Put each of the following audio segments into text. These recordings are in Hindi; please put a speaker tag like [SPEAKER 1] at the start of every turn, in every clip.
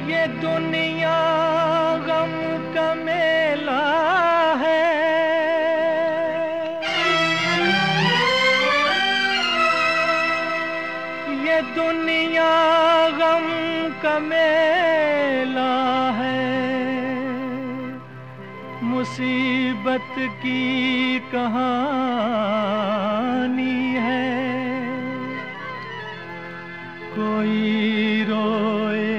[SPEAKER 1] ये दुनिया गम का मेला है, ये दुनिया गम का मेला है, मुसीबत की कहानी है। कोई रोए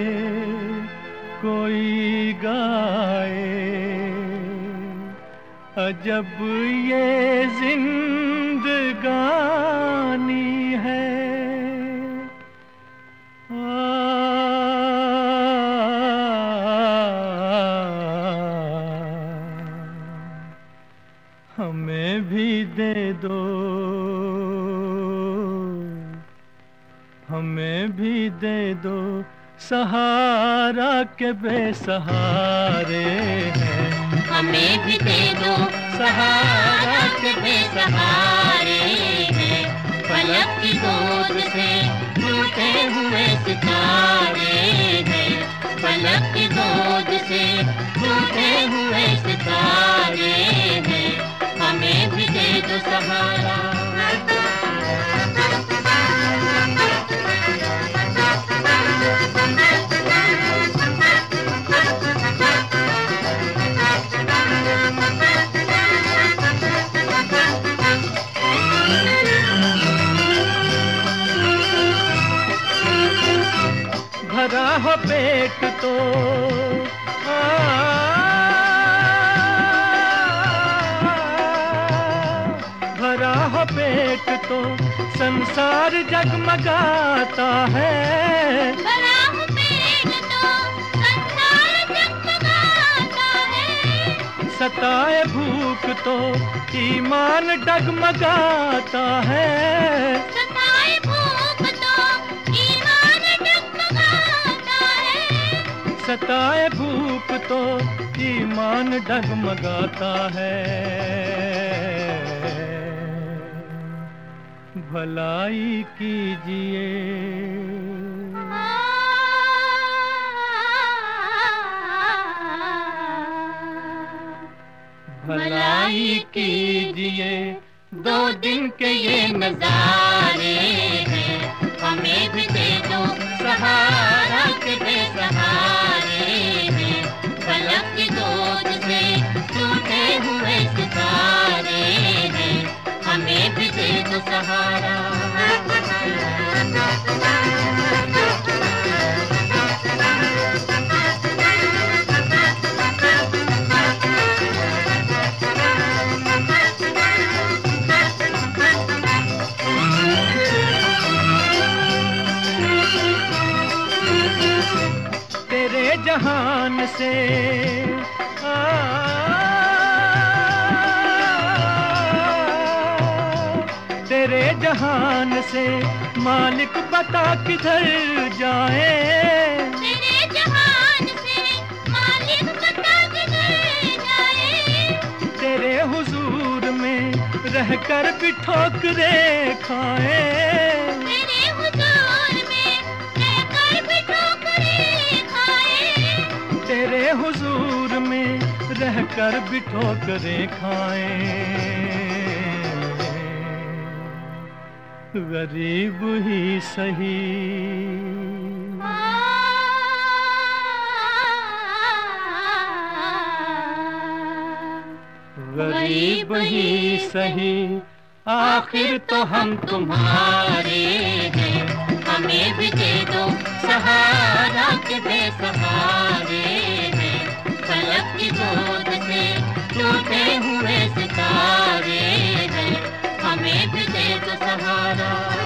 [SPEAKER 1] कोई गाए, अजब ये जिंदगानी है। हमें भी दे दो, हमें भी दे दो सहारा के बेसहारे हैं।
[SPEAKER 2] हमें भी दे दो सहारा के बेसहारे हैं। फलक की गोद से टूटे हुए सितारे हैं। फलक की गोद से टूटे हुए सितारे हैं। हमें भी दे दो सहारा।
[SPEAKER 1] भरा हो पेट तो भरा हो पेट तो संसार जगमगाता है।
[SPEAKER 2] भरा हो पेट तो संसार जगमगाता है।
[SPEAKER 1] सताए भूख तो ईमान डगमगाता है।
[SPEAKER 2] सताए भूख तो ईमान डगमगाता है।
[SPEAKER 1] सताए भूख तो ईमान डगमगाता है। भलाई कीजिए, भलाई कीजिए, 2 दिन के ये नजारे हैं।
[SPEAKER 2] हमें भी दे दो सहारा के बेसहारे हैं। फलक की गोद से टूटे हुए सितारे हैं। हमें भी दे दो सहारा।
[SPEAKER 1] तेरे जहान से तेरे जहान से मालिक बता किधर जाए।
[SPEAKER 2] तेरे जहान से मालिक बता किधर जाए।
[SPEAKER 1] तेरे हुजूर में रहकर भी ठोकरे खाए।
[SPEAKER 2] तेरे हुजूर में रहकर भी ठोकरे खाए।
[SPEAKER 1] तेरे हुजूर में रहकर भी ठोकरे खाए। गरीब ही सही, गरीब ही सही, आखिर तो हम तुम्हारे हैं।
[SPEAKER 2] हमें भी दे दो सहारा के बेसहारे हैं। फलक की गोद से टूटे हुए सितारे हैं। हमें भी दे दो सहारा।